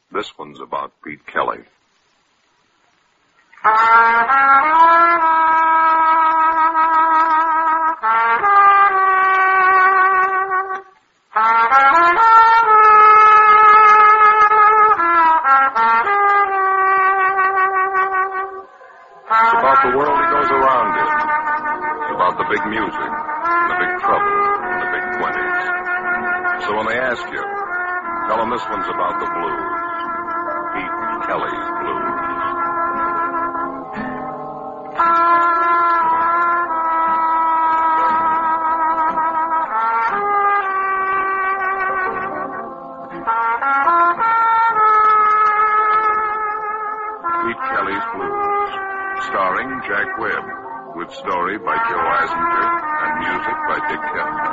This one's about Pete Kelly. The world he goes around in. It's about the big music, and the big trouble, and the big 20s. So when they ask you, tell them this one's about the blues. Pete Kelly's blues. Pete Kelly's Blues. Starring Jack Webb, with story by Joe Eisinger and music by Dick Kepner.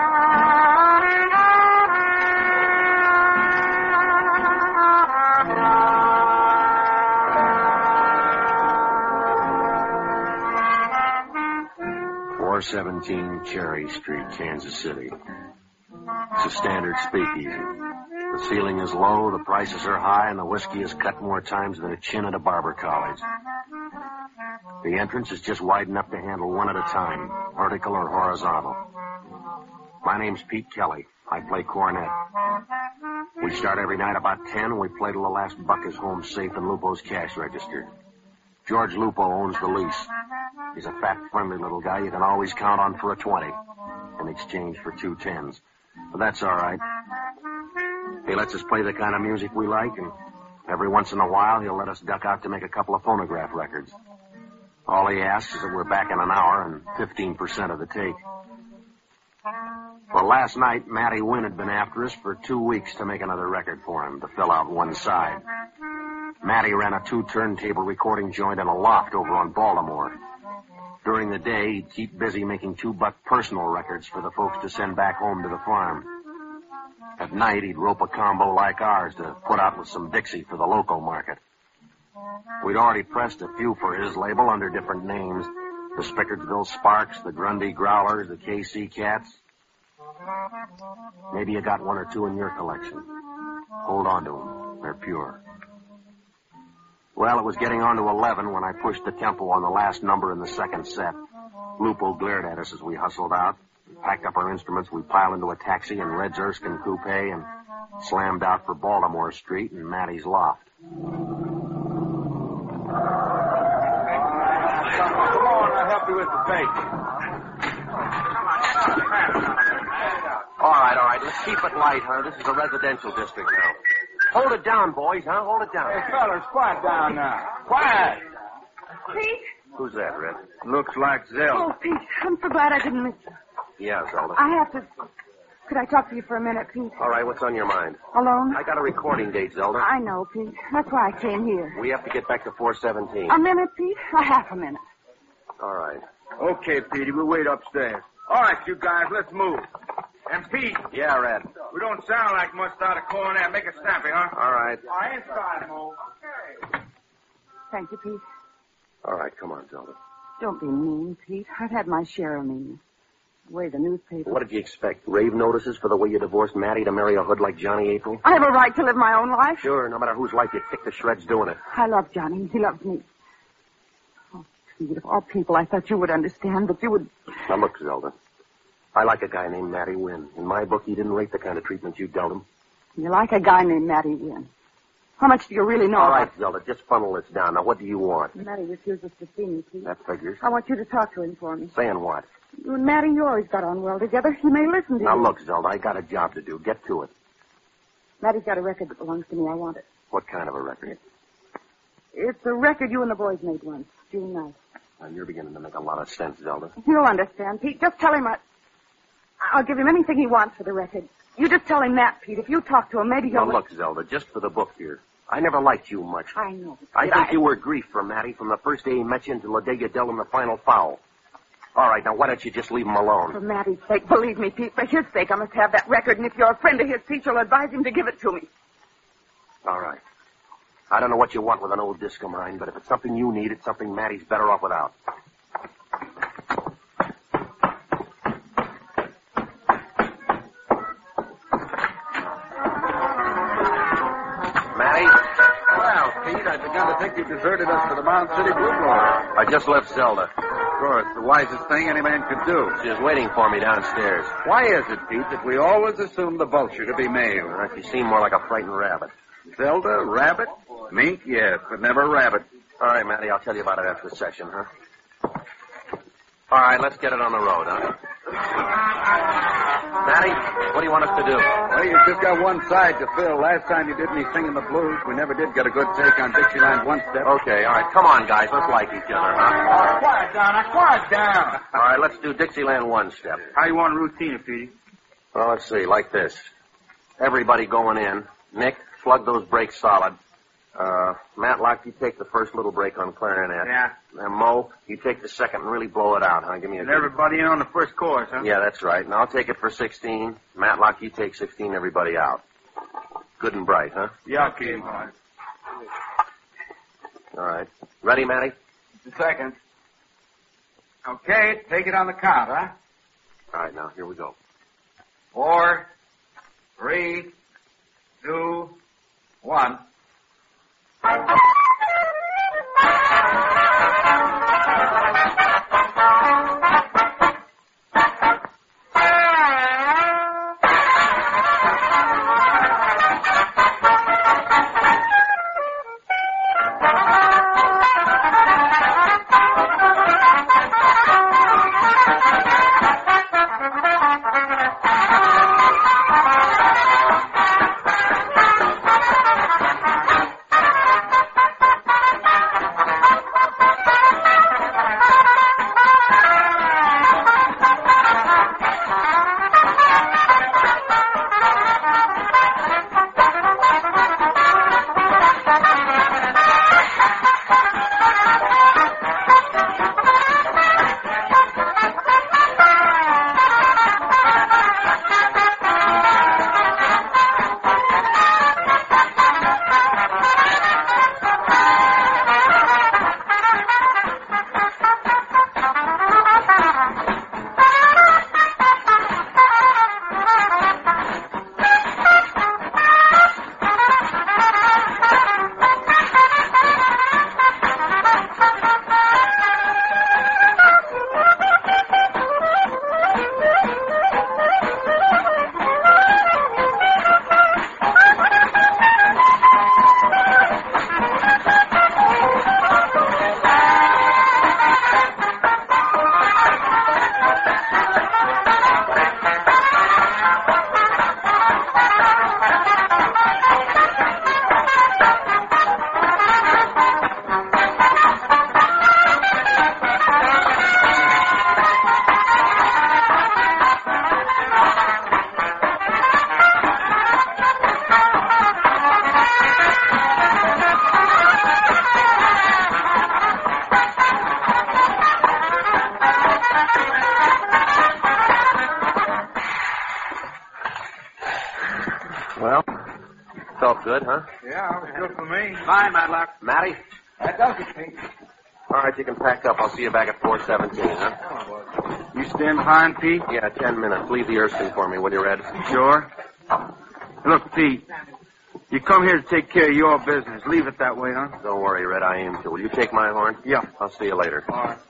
417 Cherry Street, Kansas City. It's a standard speakeasy. The ceiling is low, the prices are high, and the whiskey is cut more times than a chin at a barber college. The entrance is just wide enough to handle one at a time, vertical or horizontal. My name's Pete Kelly. I play cornet. We start every night about 10, and we play till the last buck is home safe in Lupo's cash register. George Lupo owns the lease. He's a fat, friendly little guy you can always count on for a 20 in exchange for 2 10s. But that's all right. He lets us play the kind of music we like, and every once in a while he'll let us duck out to make a couple of phonograph records. All he asks is that we're back in an hour and 15% of the take. Well, last night, Matty Wynn had been after us for 2 weeks to make another record for him to fill out one side. Matty ran a 2-turntable recording joint in a loft over on Baltimore. During the day, he'd keep busy making $2 personal records for the folks to send back home to the farm. At night, he'd rope a combo like ours to put out with some Dixie for the local market. We'd already pressed a few for his label under different names. The Spickardsville Sparks, the Grundy Growlers, the KC Cats. Maybe you got 1 or 2 in your collection. Hold on to them. They're pure. Well, it was getting on to 11 when I pushed the tempo on the last number in the second set. Lupo glared at us as we hustled out. We packed up our instruments, we piled into a taxi in Red's Erskine coupe and slammed out for Baltimore Street and Matty's loft. Come on, I'll help you with the bake. All right. Let's keep it light, huh? This is a residential district now. Hold it down, boys, huh? Hold it down. Hey, fellas, quiet down now. Quiet. Pete? Who's that, Red? Looks like Zelda. Oh, Pete, I'm so glad I didn't miss you. Yeah, Zelda. I have to... Could I talk to you for a minute, Pete? All right, what's on your mind? Alone? I got a recording date, Zelda. I know, Pete. That's why I came here. We have to get back to 417. A minute, Pete? A half a minute. All right. Okay, Petey, we'll wait upstairs. All right, you guys, let's move. And Pete. Yeah, Red. We don't sound like much out of corner. Make it snappy, huh? All right. Inside, Mo. Okay. Thank you, Pete. All right, come on, Zelda. Don't be mean, Pete. I've had my share of meanness. The way the newspaper... What did you expect? Rave notices for the way you divorced Matty to marry a hood like Johnny April? I have a right to live my own life. Sure, no matter whose life you kick to shreds doing it. I love Johnny. He loves me. Oh, Pete, of all people, I thought you would understand, but you would... Now, look, Zelda. I like a guy named Matty Wynn. In my book, he didn't rate the kind of treatment you dealt him. You like a guy named Matty Wynn. How much do you really know All right, about... Zelda, just funnel this down. Now, what do you want? Matty refuses to see me, Pete. That figures. I want you to talk to him for me. Saying what? You and Matty, you always got on well together. He may listen to you. Now, look, Zelda, I got a job to do. Get to it. Matty's got a record that belongs to me. I want it. What kind of a record? It's a record you and the boys made once, June night. Now, you're beginning to make a lot of sense, Zelda. He'll understand, Pete. Just tell him I'll give him anything he wants for the record. You just tell him that, Pete. If you talk to him, maybe he'll... Now, look, Zelda, just for the book here. I never liked you much. I know. I think you were grief for Matty from the first day he met you until the day you dealt him the final foul. All right, now, why don't you just leave him alone? For Matty's sake, believe me, Pete. For his sake, I must have that record, and if you're a friend of his, Pete, you'll advise him to give it to me. All right. I don't know what you want with an old disc of mine, but if it's something you need, it's something Matty's better off without. Matty? begun to think you deserted us for the Mound City Blue Blowers. I just left Zelda. Of course, the wisest thing any man could do. She was waiting for me downstairs. Why is it, Pete, that we always assume the vulture to be male? She seemed more like a frightened rabbit. Zelda, rabbit? Mink, yes, but never rabbit. All right, Matty, I'll tell you about it after the section, huh? All right, let's get it on the road, huh? Matty, what do you want us to do? Well, you've just got one side to fill. Last time you did me singing the blues, we never did get a good take on Dixieland One Step. Okay, all right, come on, guys. Let's like each other, huh? Quiet down, quiet down. All right, let's do Dixieland One Step. How you want routine, Petey? Well, let's see, like this. Everybody going in. Nick, slug those brakes solid. Matlock, you take the first little break on clarinet. Yeah. And Mo, you take the second and really blow it out, huh? Give me a... And everybody in on the first chorus, huh? Yeah, that's right. And I'll take it for 16. Matlock, you take 16, everybody out. Good and bright, huh? Yeah, okay. All right. Ready, Matty? Just a second. Okay, take it on the count, huh? All right, now, here we go. 4, 3, 2, 1. Well, felt good, huh? Yeah, it was good for me. Fine, Matlock. Matty? That does it, Pete. All right, you can pack up. I'll see you back at 417, huh? You stand behind, Pete? Yeah, 10 minutes. Leave the Erskine for me, will you, Red? Sure. Look, Pete, you come here to take care of your business. Leave it that way, huh? Don't worry, Red, I aim to. Will you take my horn? Yeah. I'll see you later. All right.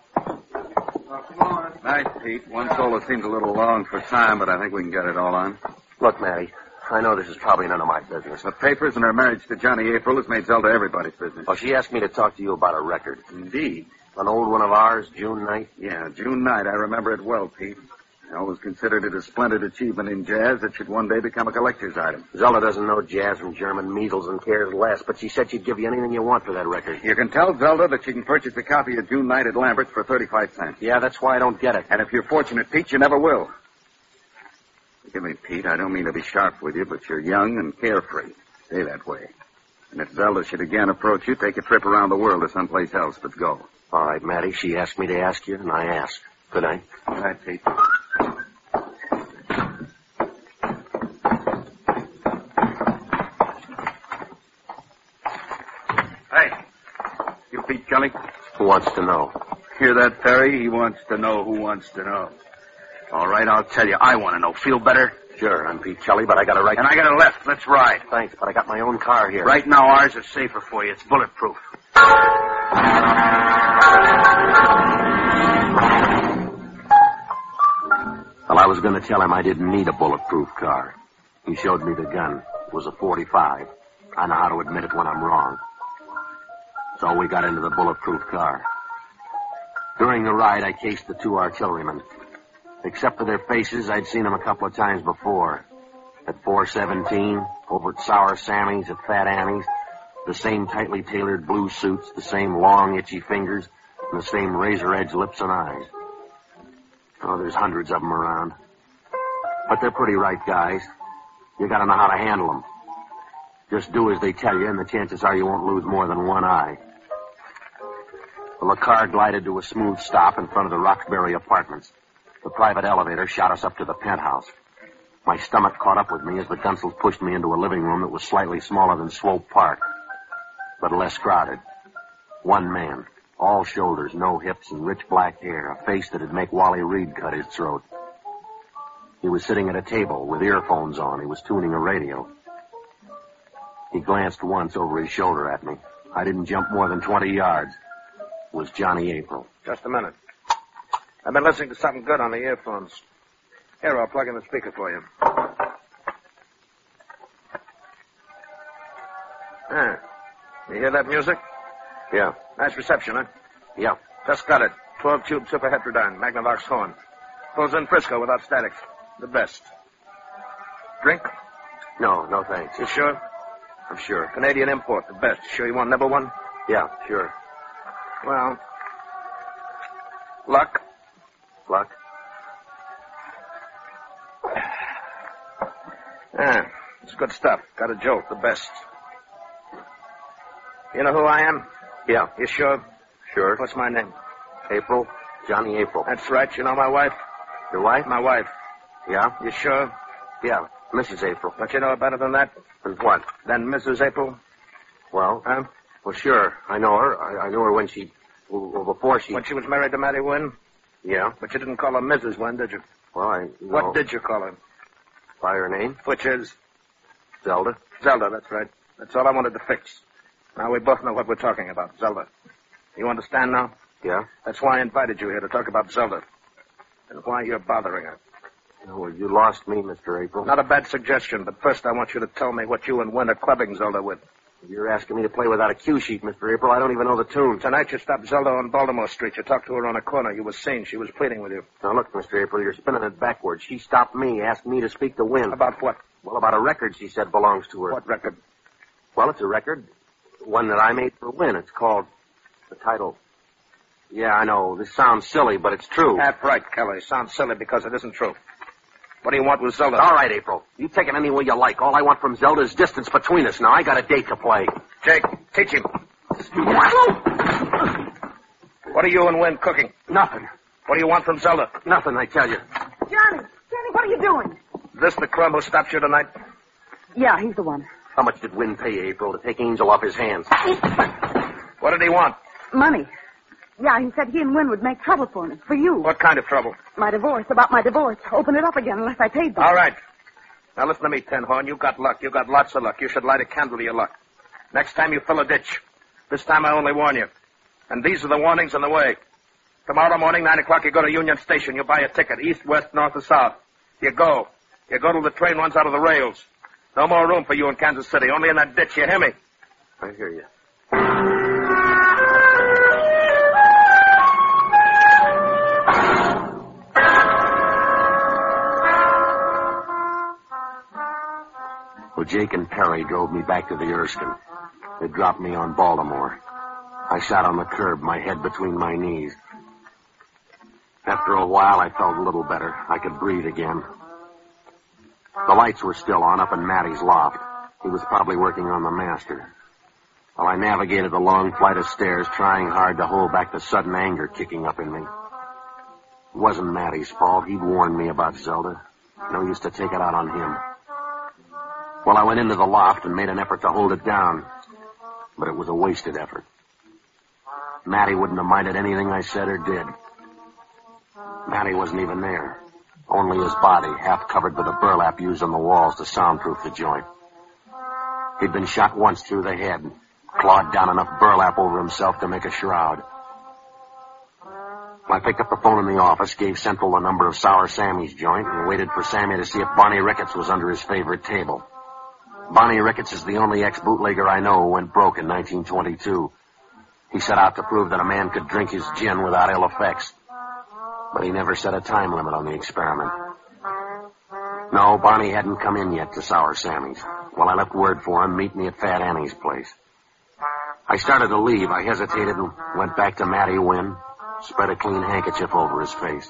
Come on. Nice, Pete. One solo seems a little long for time, but I think we can get it all on. Look, Matty, I know this is probably none of my business. The papers and her marriage to Johnny April has made Zelda everybody's business. Well, she asked me to talk to you about a record. Indeed. An old one of ours, June night. Yeah, June night. I remember it well, Pete. I always considered it a splendid achievement in jazz that should one day become a collector's item. Zelda doesn't know jazz and German measles and cares less, but she said she'd give you anything you want for that record. You can tell Zelda that she can purchase a copy of June night at Lambert's for 35 cents. Yeah, that's why I don't get it. And if you're fortunate, Pete, you never will. Forgive me, Pete. I don't mean to be sharp with you, but you're young and carefree. Stay that way. And if Zelda should again approach you, take a trip around the world or someplace else, but go. All right, Matty. She asked me to ask you, and I asked. Good night. All right, Pete. Hey. You Pete Kelly? Who wants to know? Hear that, Perry? He wants to know who wants to know. All right, I'll tell you. I want to know. Feel better? Sure, I'm Pete Kelly, but I got a right... And I got a left. Let's ride. Thanks, but I got my own car here. Right now, ours is safer for you. It's bulletproof. Well, I was going to tell him I didn't need a bulletproof car. He showed me the gun. It was a .45. I know how to admit it when I'm wrong. So we got into the bulletproof car. During the ride, I cased the two artillerymen. Except for their faces, I'd seen them a couple of times before. At 417, over at Sour Sammy's, at Fat Annie's, the same tightly tailored blue suits, the same long, itchy fingers, and the same razor-edged lips and eyes. Oh, there's hundreds of them around. But they're pretty right guys. You gotta know how to handle them. Just do as they tell you, and the chances are you won't lose more than one eye. Well, the car glided to a smooth stop in front of the Roxbury Apartments. The private elevator shot us up to the penthouse. My stomach caught up with me as the Gunsels pushed me into a living room that was slightly smaller than Swope Park, but less crowded. One man, all shoulders, no hips, and rich black hair, a face that'd make Wally Reed cut his throat. He was sitting at a table with earphones on. He was tuning a radio. He glanced once over his shoulder at me. I didn't jump more than 20 yards. It was Johnny April. Just a minute. I've been listening to something good on the earphones. Here, I'll plug in the speaker for you. You hear that music? Yeah. Nice reception, huh? Yeah. Just got it. 12-tube superheterodyne, Magnavox horn. Pulls in Frisco without static. The best. Drink? No, thanks. You sure? I'm sure. Canadian import, the best. Sure you want number one? Yeah, sure. Well, luck. Luck? Yeah, it's good stuff. Got a jolt, the best. You know who I am? Yeah. You sure? Sure. What's my name? April. Johnny April. That's right. You know my wife? Your wife? My wife. Yeah? You sure? Yeah. Mrs. April. Don't you know better than that? And what? Than Mrs. April? Well? Huh? Well, sure. I know her. I knew her when she... Well, before she... When she was married to Matty Wynn? Yeah. But you didn't call her Mrs. Wynn, did you? Well, What did you call her? By her name? Which is? Zelda. Zelda, that's right. That's all I wanted to fix. Now we both know what we're talking about, Zelda. You understand now? Yeah? That's why I invited you here to talk about Zelda. And why you're bothering her. Well, you lost me, Mr. April. Not a bad suggestion, but first I want you to tell me what you and Wynn are clubbing Zelda with. You're asking me to play without a cue sheet, Mr. April. I don't even know the tune. Tonight you stopped Zelda on Baltimore Street. You talked to her on a corner. You were seen. She was pleading with you. Now, look, Mr. April, you're spinning it backwards. She stopped me, asked me to speak to Wynn. About what? Well, about a record she said belongs to her. What record? Well, it's a record. One that I made for Wynn. It's called... The title... Yeah, I know. This sounds silly, but it's true. Half right, Kelly. Sounds silly because it isn't true. What do you want with Zelda? All right, April. You take it any way you like. All I want from Zelda is distance between us. Now, I got a date to play. Jake, teach him. What are you and Wynn cooking? Nothing. What do you want from Zelda? Nothing, I tell you. Johnny, what are you doing? This the crumb who stopped you tonight? Yeah, he's the one. How much did Wynn pay April to take Angel off his hands? What did he want? Money. Yeah, he said he and Wynn would make trouble for me. For you. What kind of trouble? My divorce. About my divorce. Open it up again unless I paid them. All right. Now listen to me, Tin Horn. You got luck. You got lots of luck. You should light a candle to your luck. Next time you fill a ditch. This time I only warn you. And these are the warnings on the way. Tomorrow morning, 9 o'clock, you go to Union Station. You buy a ticket, east, west, north, or south. You go. You go till the train runs out of the rails. No more room for you in Kansas City. Only in that ditch. You hear me? I hear you. Well, Jake and Perry drove me back to the Erskine. They dropped me on Baltimore. I sat on the curb, my head between my knees. After a while, I felt a little better. I could breathe again. The lights were still on up in Matty's loft. He was probably working on the master. While I navigated the long flight of stairs, trying hard to hold back the sudden anger kicking up in me. It wasn't Matty's fault. He'd warned me about Zelda. No use to take it out on him. Well, I went into the loft and made an effort to hold it down. But it was a wasted effort. Matty wouldn't have minded anything I said or did. Matty wasn't even there. Only his body, half covered with the burlap used on the walls to soundproof the joint. He'd been shot once through the head, clawed down enough burlap over himself to make a shroud. I picked up the phone in the office, gave Central the number of Sour Sammy's joint, and waited for Sammy to see if Barney Ricketts was under his favorite table. Barney Ricketts is the only ex-bootlegger I know who went broke in 1922. He set out to prove that a man could drink his gin without ill effects. But he never set a time limit on the experiment. No, Barney hadn't come in yet to Sour Sammy's. Well, I left word for him, meet me at Fat Annie's place. I started to leave. I hesitated and went back to Matty Wynn, spread a clean handkerchief over his face.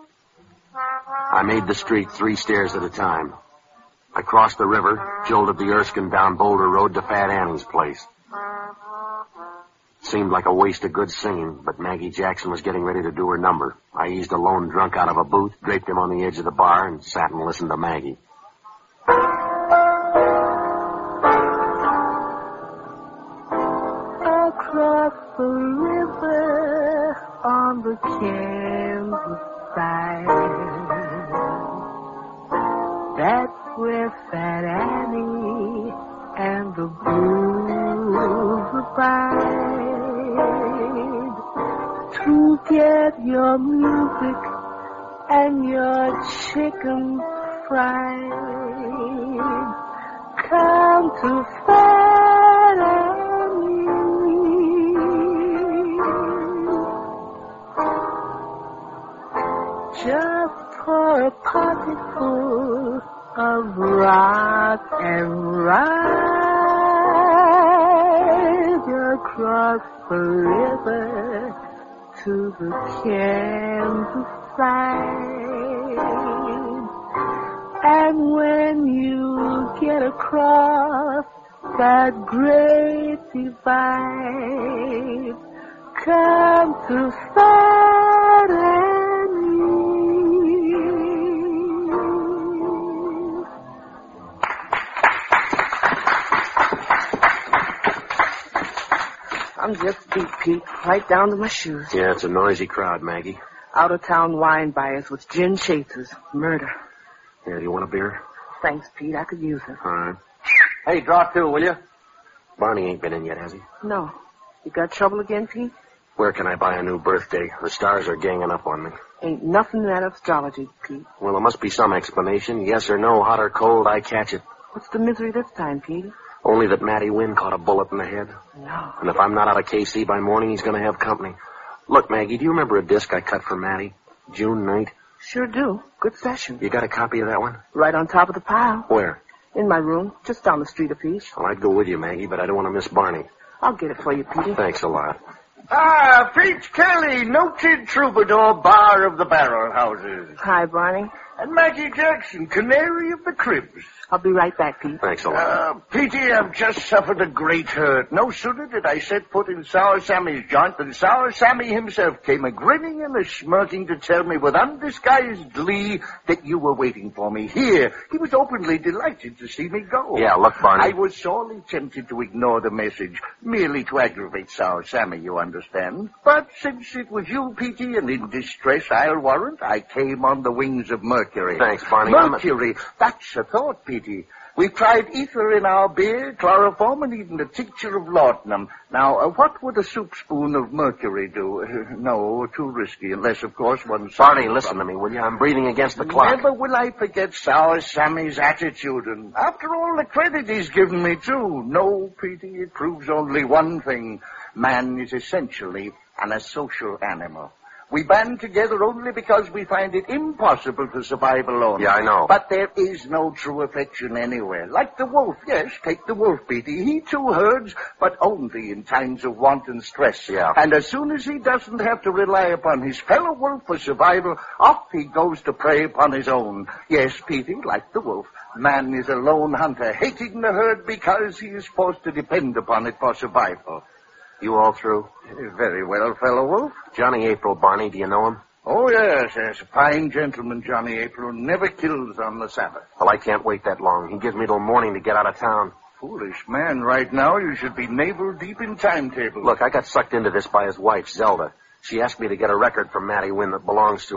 I made the street 3 stairs at a time. I crossed the river, jolted the Erskine down Boulder Road to Fat Annie's place. Seemed like a waste of good singing, but Maggie Jackson was getting ready to do her number. I eased a lone drunk out of a booth, draped him on the edge of the bar, and sat and listened to Maggie. Across the river on the Kansas side, that's where Fat Annie and the blues abide. To get your music and your chicken fried, come to Fat Annie. Just pour a pocketful of rock and ride across the river to the Kansas side. And when you get across that great divide, come to Fat Annie. I'm just beat, Pete, right down to my shoes. Yeah, it's a noisy crowd, Maggie. Out-of-town wine buyers with gin chasers. Murder. Yeah, do you want a beer? Thanks, Pete. I could use it. All right. Hey, draw 2, will you? Barney ain't been in yet, has he? No. You got trouble again, Pete? Where can I buy a new birthday? The stars are ganging up on me. Ain't nothing in that astrology, Pete. Well, there must be some explanation. Yes or no, hot or cold, I catch it. What's the misery this time, Pete? Only that Matty Wynn caught a bullet in the head. No. And if I'm not out of KC by morning, he's going to have company. Look, Maggie, do you remember a disc I cut for Matty? June night? Sure do. Good session. You got a copy of that one? Right on top of the pile. Where? In my room, just down the street a piece. Well, I'd go with you, Maggie, but I don't want to miss Barney. I'll get it for you, Pete. Thanks a lot. Ah, Pete Kelly, noted troubadour, bar of the barrel houses. Hi, Barney. And Maggie Jackson, canary of the cribs. I'll be right back, Pete. Thanks a lot. Petey, I've just suffered a great hurt. No sooner did I set foot in Sour Sammy's joint than Sour Sammy himself came a-grinning and a-smirking to tell me with undisguised glee that you were waiting for me here. He was openly delighted to see me go. Yeah, look, Barney. I was sorely tempted to ignore the message, merely to aggravate Sour Sammy, you understand. But since it was you, Petey, and in distress, I'll warrant, I came on the wings of Mercury. Thanks, Barney. Mercury, that's a thought, Petey. We've tried ether in our beer, chloroform, and even a tincture of laudanum. Now, what would a soup spoon of mercury do? No, too risky, unless, of course, one's... Barney, listen to me, will you? I'm breathing against the clock. Never will I forget Sour Sammy's attitude, and after all the credit he's given me, too. No, Petey, it proves only one thing. Man is essentially an asocial animal. We band together only because we find it impossible to survive alone. Yeah, I know. But there is no true affection anywhere. Like the wolf, yes, take the wolf, Petey. He too herds, but only in times of want and stress. Yeah. And as soon as he doesn't have to rely upon his fellow wolf for survival, off he goes to prey upon his own. Yes, Petey, like the wolf, man is a lone hunter, hating the herd because he is forced to depend upon it for survival. You all through? Very well, fellow wolf. Johnny April, Barney, do you know him? Oh, yes. A fine gentleman, Johnny April, never kills on the Sabbath. Well, I can't wait that long. He gives me till morning to get out of town. Foolish man, right now you should be navel deep in timetable. Look, I got sucked into this by his wife, Zelda. She asked me to get a record from Matty Wynn that belongs to her.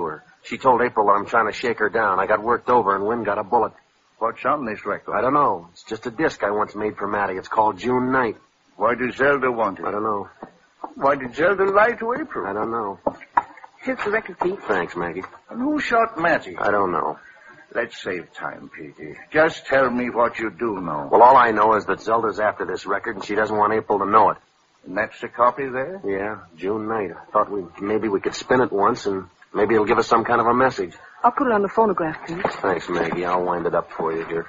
She told April that I'm trying to shake her down. I got worked over and Wynn got a bullet. What's on this record? I don't know. It's just a disc I once made for Matty. It's called June Night. Why did Zelda want it? I don't know. Why did Zelda lie to April? I don't know. Here's the record, Pete. Thanks, Maggie. And who shot Matty? I don't know. Let's save time, Petey. Just tell me what you do know. Well, all I know is that Zelda's after this record and she doesn't want April to know it. And that's the copy there? Yeah, June Night. I thought maybe we could spin it once and maybe it'll give us some kind of a message. I'll put it on the phonograph, Pete. Thanks, Maggie. I'll wind it up for you here.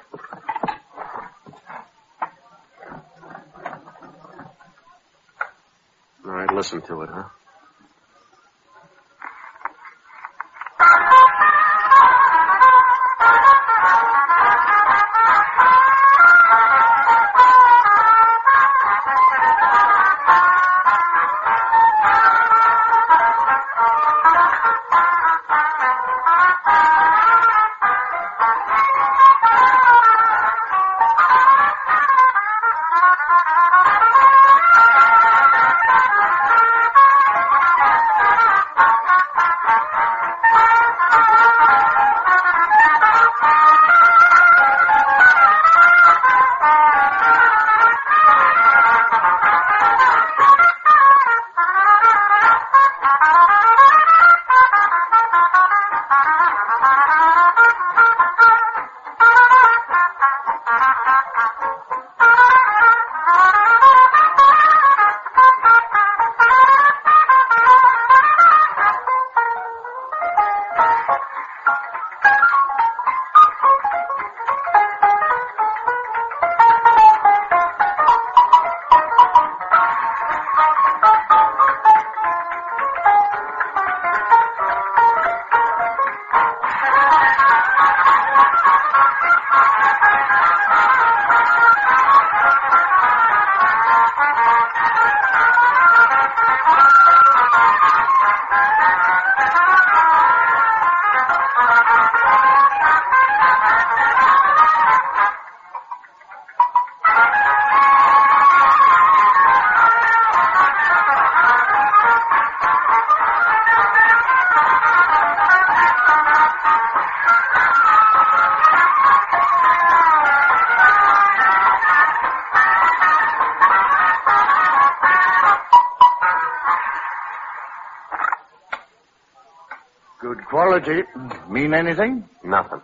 All right, listen to it, huh? Quality. Mean anything? Nothing.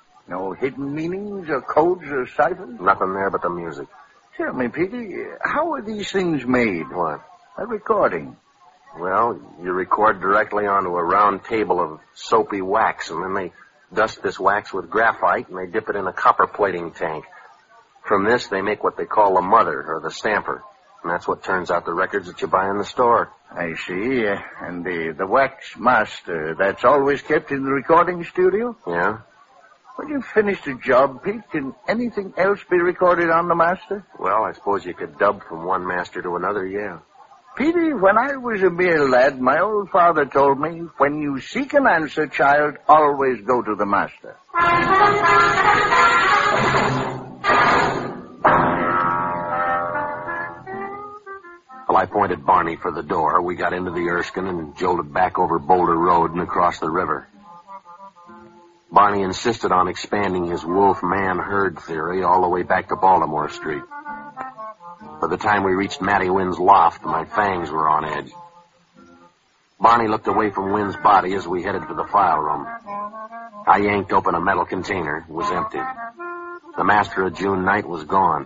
No hidden meanings or codes or ciphers? Nothing there but the music. Tell me, Petey, how are these things made? What? A recording. Well, you record directly onto a round table of soapy wax, and then they dust this wax with graphite, and they dip it in a copper plating tank. From this, they make what they call the mother, or the stamper. And that's what turns out the records that you buy in the store. I see. And the wax master, that's always kept in the recording studio? Yeah? When you've finished a job, Pete, can anything else be recorded on the master? Well, I suppose you could dub from one master to another, yeah. Petey, when I was a mere lad, my old father told me, when you seek an answer, child, always go to the master. Well, I pointed Barney for the door. We got into the Erskine and jolted back over Boulder Road and across the river. Barney insisted on expanding his wolf-man-herd theory all the way back to Baltimore Street. By the time we reached Matty Wynn's loft, my fangs were on edge. Barney looked away from Wynn's body as we headed for the file room. I yanked open a metal container. It was empty. The master of June Night was gone.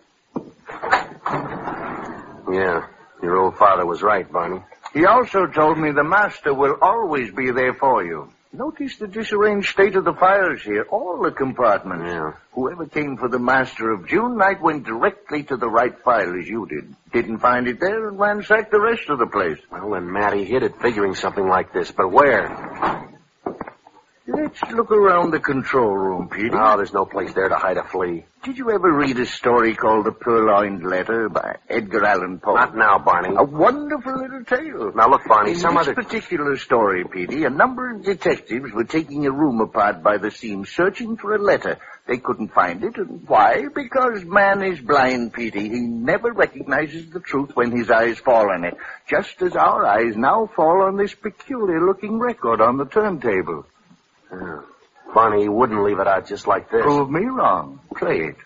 Yeah, your old father was right, Barney. He also told me the master will always be there for you. Notice the disarranged state of the files here, all the compartments. Yeah. Whoever came for the master of June Night went directly to the right file as you did. Didn't find it there and ransacked the rest of the place. Well, then Matty hid it figuring something like this, but where? That Let's look around the control room, Petey. No, there's no place there to hide a flea. Did you ever read a story called The Purloined Letter by Edgar Allan Poe? Not now, Barney. A wonderful little tale. Now, look, Barney, In some this other... particular story, Petey, a number of detectives were taking a room apart by the seams, searching for a letter. They couldn't find it, and why? Because man is blind, Petey. He never recognizes the truth when his eyes fall on it, just as our eyes now fall on this peculiar-looking record on the turntable. Yeah. Barney, you wouldn't leave it out just like this. Prove me wrong. Play it.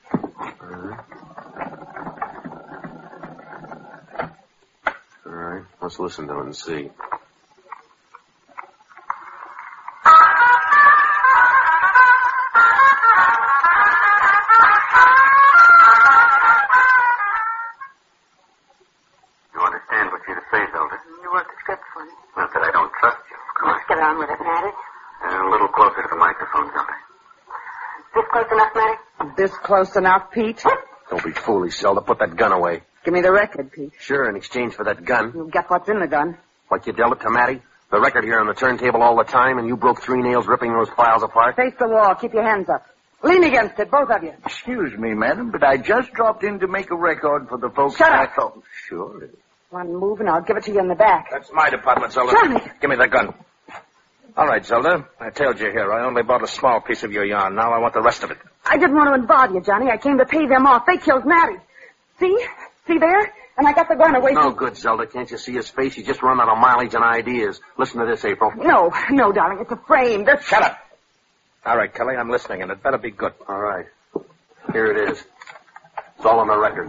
All right, let's listen to it and see. You understand what you're to say, Zelda? You wrote the script for me. Not that I don't trust you, of course. Let's get on with it, Matty. A little closer to the microphone, Zelda. This close enough, Matty? This close enough, Pete? Don't be foolish, Zelda. Put that gun away. Give me the record, Pete. Sure, in exchange for that gun. You get what's in the gun. Like you dealt it to Matty? The record here on the turntable all the time, and you broke 3 nails ripping those files apart? Face the wall. Keep your hands up. Lean against it, both of you. Excuse me, madam, but I just dropped in to make a record for the folks... Shut up. Oh, sure. One move, and I'll give it to you in the back. That's my department, Zelda. Johnny! Give me the gun. All right, Zelda. I told you here. I only bought a small piece of your yarn. Now I want the rest of it. I didn't want to involve you, Johnny. I came to pay them off. They killed Matty. See? See there? And I got the gun away No from... good, Zelda. Can't you see his face? He's just run out of mileage and ideas. Listen to this, April. No, darling. It's a frame. This... Shut up. All right, Kelly, I'm listening, and it better be good. All right. Here it is. It's all on the record.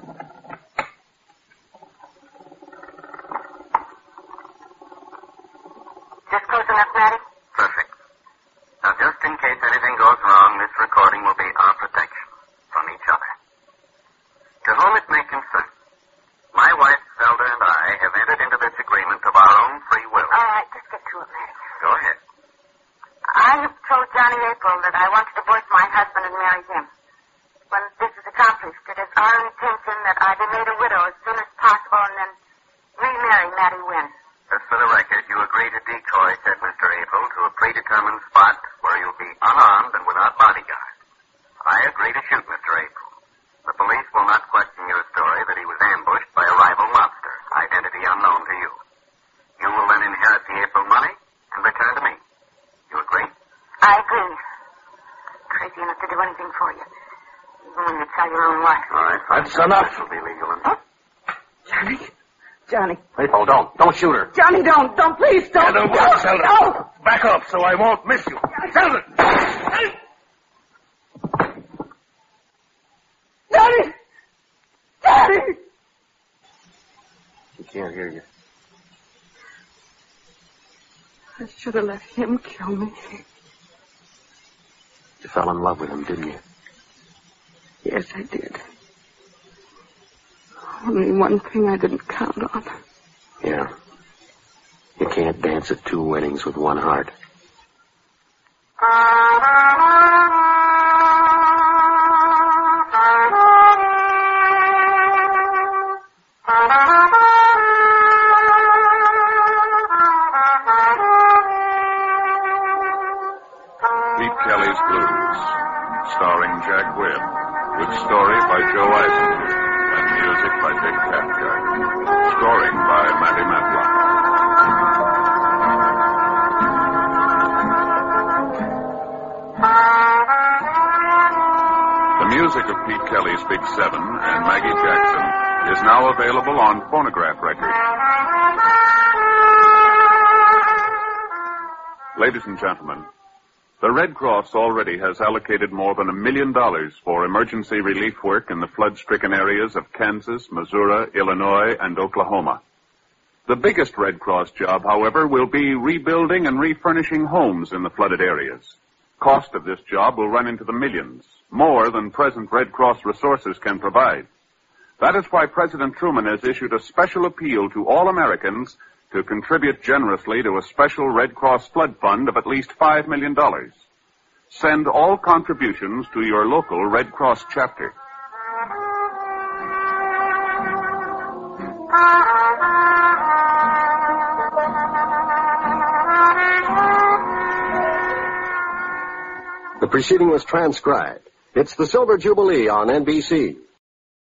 Just close enough, Matty? Perfect. Now, just in case anything goes wrong, this recording will be our protection from each other. To whom it may concern, my wife, Zelda, and I have entered into this agreement of our own free will. All right, let's get to it, Matty. Go ahead. I have told Johnny April that I want to divorce my husband and marry him. When this is accomplished, it is our intention that I be made a widow as soon as possible and then remarry Matty Wynn. Just for the record, you agree to decoy, said Mr. April, to a predetermined spot where you'll be unarmed and without bodyguard. I agree to shoot Mr. April. The police will not question your story that he was ambushed by a rival mobster, identity unknown to you. You will then inherit the April money and return to me. You agree? I agree. Crazy enough to do anything for you. Even when you tell your own wife. All right, That's enough. This will be legal. Johnny. April, don't shoot her. Johnny, don't. Please, don't. Don't worry, Zelda. No. Back off so I won't miss you. Zelda! Johnny! Johnny! She can't hear you. I should have let him kill me. You fell in love with him, didn't you? Yes, I did. Only one thing I didn't count on. Yeah. You can't dance at 2 weddings with one heart. Pete Kelly's Blues, starring Jack Webb, with story by Joe Eisinger, and music by Dick Cathcart, scoring by Matty Matlock. The music of Pete Kelly's Big Seven and Maggie Jackson is now available on phonograph records. Ladies and gentlemen, the Red Cross already has allocated more than $1 million for emergency relief work in the flood-stricken areas of Kansas, Missouri, Illinois, and Oklahoma. The biggest Red Cross job, however, will be rebuilding and refurnishing homes in the flooded areas. Cost of this job will run into the millions, more than present Red Cross resources can provide. That is why President Truman has issued a special appeal to all Americans to contribute generously to a special Red Cross flood fund of at least $5 million. Send all contributions to your local Red Cross chapter. The proceeding was transcribed. It's the Silver Jubilee on NBC.